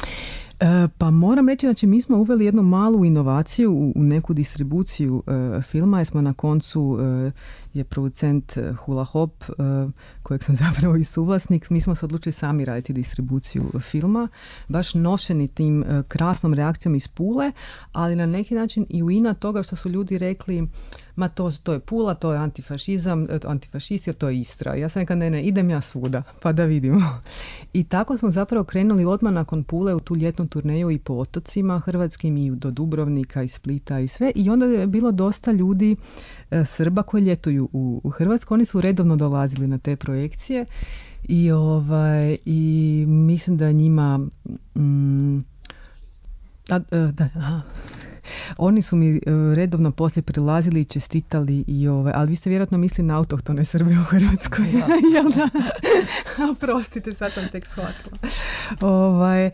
E, pa moram reći, znači mi smo uveli jednu malu inovaciju u, u neku distribuciju e, filma, jer smo na koncu e, je producent Hula Hop, e, kojeg sam zapravo i suvlasnik, mi smo se odlučili sami raditi distribuciju filma, baš nošeni tim e, krasnom reakcijom iz Pule, ali na neki način i u ina toga što su ljudi rekli ma to, to je Pula, to je antifašizam, antifašist, jer to je Istra. Ja sam rekla, ne, ne, idem ja svuda, pa da vidimo. I tako smo zapravo krenuli odmah nakon Pule u tu ljetnu turneju i po otocima hrvatskim i do Dubrovnika i Splita i sve. I onda je bilo dosta ljudi e, Srba koji ljetuju u, u Hrvatsku. Oni su redovno dolazili na te projekcije i, ovaj, i mislim da njima... Mm, a, a, da, aha. Oni su mi redovno poslije prilazili i čestitali i ove, ali vi ste vjerojatno mislili na autohtone Srbe u Hrvatskoj. Da. Jel da? Prostite, sad sam tek shvatila. Ovaj, e,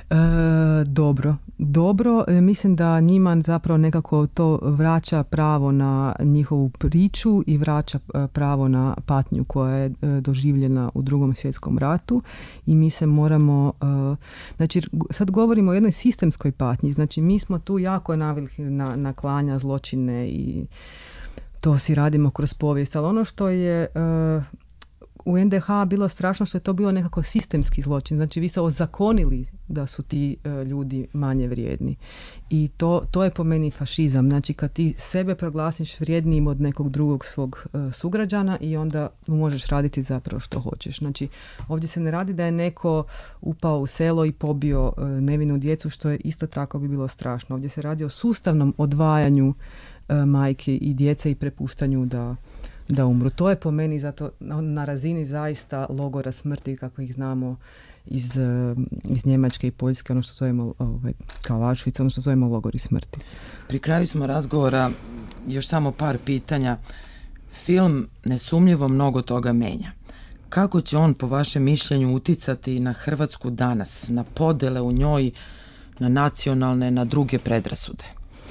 dobro, dobro. E, mislim da njima zapravo nekako to vraća pravo na njihovu priču i vraća pravo na patnju koja je e, doživljena u Drugom svjetskom ratu i mi se moramo, e, znači sad govorimo o jednoj sistemskoj patnji, znači mi smo tu jako navikli na, na klanja, zločine i to si radimo kroz povijest, ali ono što je uh, u en de ha bilo strašno što je to bilo nekako sistemski zločin, znači vi ste ozakonili da su ti uh, ljudi manje vrijedni i to, to je po meni fašizam, znači kad ti sebe proglasiš vrijednijim od nekog drugog svog uh, sugrađana i onda možeš raditi zapravo što hoćeš, znači ovdje se ne radi da je neko upao u selo i pobio uh, nevinu djecu, što je isto tako bi bilo strašno, ovdje se radi o sustavnom odvajanju uh, majke i djece i prepuštanju da da umru. To je po meni zato na razini zaista logora smrti kako ih znamo iz, iz Njemačke i Poljske, ono što zovemo ovaj, kao Auschwitz, ono što zovemo logori smrti. Pri kraju smo razgovora još samo par pitanja. Film nesumnjivo mnogo toga menja. Kako će on po vašem mišljenju uticati na Hrvatsku danas, na podele u njoj, na nacionalne, na druge predrasude?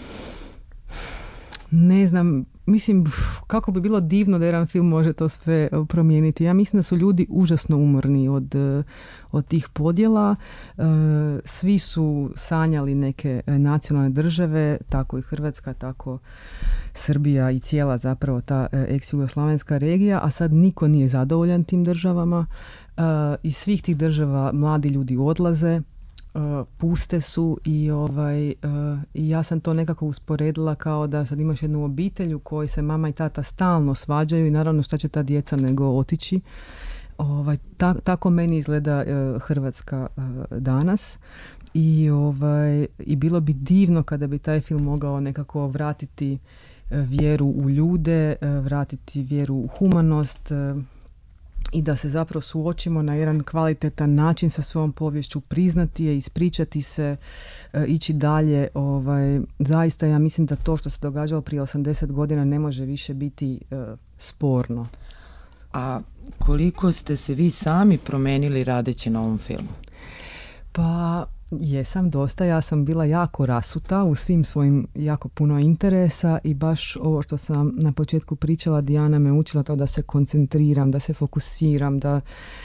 Ne znam, mislim kako bi bilo divno da jedan film može to sve promijeniti. Ja mislim da su ljudi užasno umorni od, od tih podjela. Svi su sanjali neke nacionalne države, tako i Hrvatska, tako Srbija i cijela zapravo ta ex-jugoslavenska regija, a sad niko nije zadovoljan tim državama. Iz svih tih država mladi ljudi odlaze. Uh, puste su i ovaj uh, i ja sam to nekako usporedila kao da sad imaš jednu obitelj u kojoj se mama i tata stalno svađaju i naravno šta će ta djeca nego otići. Ovaj, ta, tako meni izgleda uh, Hrvatska uh, danas i, ovaj, i bilo bi divno kada bi taj film mogao nekako vratiti uh, vjeru u ljude, uh, vratiti vjeru u humanost uh, i da se zapravo suočimo na jedan kvalitetan način sa svojom poviješću, priznati je, ispričati se, uh, ići dalje. Ovaj, zaista ja mislim da to što se događalo prije osamdeset godina ne može više biti uh, sporno. A koliko ste se vi sami promenili radeći na ovom filmu? Pa jesam dosta, ja sam bila jako rasuta u svim svojim jako puno interesa i baš ovo što sam na početku pričala, Dijana me učila to da se koncentriram, da se fokusiram, da,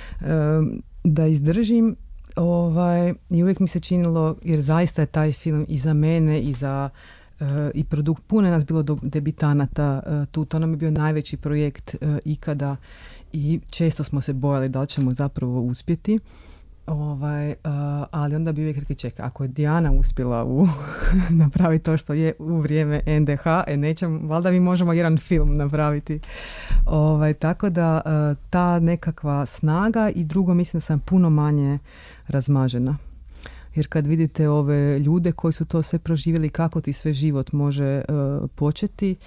da izdržim. Ovaj, i uvijek mi se činilo, jer zaista je taj film i za mene i za Uh, i produkt, puno je nas bilo debitanata uh, tu, to nam je bio najveći projekt uh, ikada i često smo se bojali da li ćemo zapravo uspjeti. Ovaj, uh, ali onda bi uvijek rekli, čekaj, ako je Dijana uspjela u napraviti to što je u vrijeme en de ha, e, nećemo, valjda mi možemo jedan film napraviti. Ovaj, tako da uh, ta nekakva snaga i drugo mislim da sam puno manje razmažena. Jer kad vidite ove ljude koji su to sve proživjeli, kako ti sve život može uh, početi,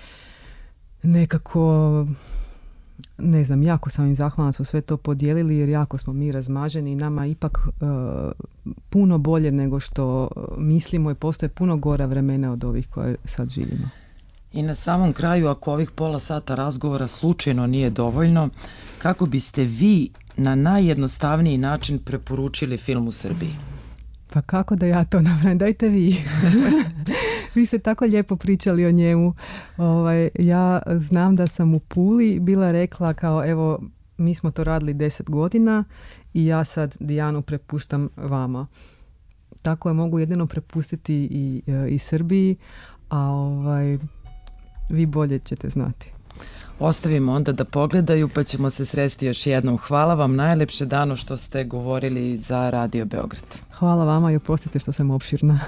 nekako, ne znam, jako sam im zahvalna su sve to podijelili jer jako smo mi razmaženi i nama ipak uh, puno bolje nego što mislimo i postoje puno gora vremena od ovih koje sad živimo. I na samom kraju, ako ovih pola sata razgovora slučajno nije dovoljno, kako biste vi na najjednostavniji način preporučili film u Srbiji? Pa kako da ja to napravim? Dajte vi. Vi ste tako lijepo pričali o njemu. Ovaj, ja znam da sam u Puli bila rekla kao evo mi smo to radili deset godina i ja sad Dijanu prepuštam vama. Tako je mogu jedino prepustiti i, i Srbiji, a ovaj, vi bolje ćete znati. Ostavimo onda da pogledaju pa ćemo se sresti još jednom. Hvala vam najlepše Dano što ste govorili za Radio Beograd. Hvala vama i oprostite što sam opširna.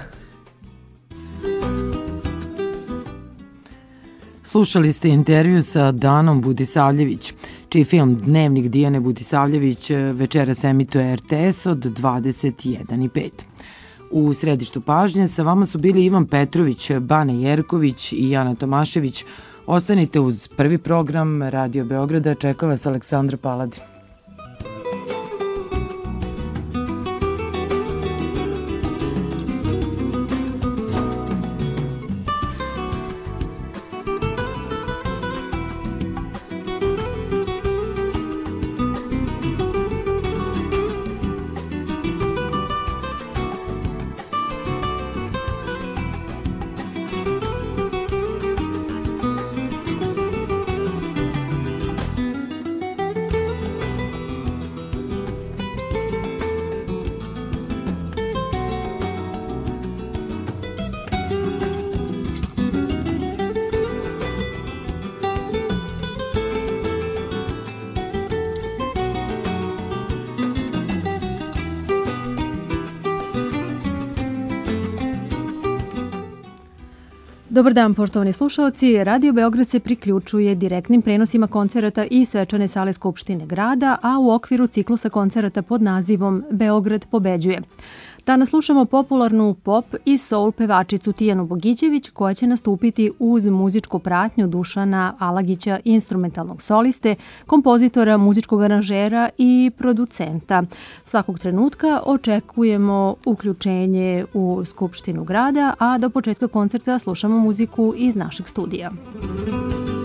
Slušali ste intervju sa Danom Budisavljević, čiji film Dnevnik Dijane Budisavljević večeras emituje er te es od dvadeset jedan i pet. U središtu pažnje sa vama su bili Ivan Petrović, Bane Jerković i Jana Tomašević. Ostanite uz prvi program Radio Beograda, čeka vas Aleksandra Paladin. Dobar dan, poštovani slušalci. Radio Beograd se priključuje direktnim prenosima koncerata i svečane sale Skupštine grada, a u okviru ciklusa koncerata pod nazivom Beograd pobeđuje. Danas slušamo popularnu pop i soul pevačicu Tijanu Bogićević, koja će nastupiti uz muzičku pratnju Dušana Alagića, instrumentalnog soliste, kompozitora, muzičkog aranžera i producenta. Svakog trenutka očekujemo uključenje u Skupštinu grada, a do početka koncerta slušamo muziku iz našeg studija.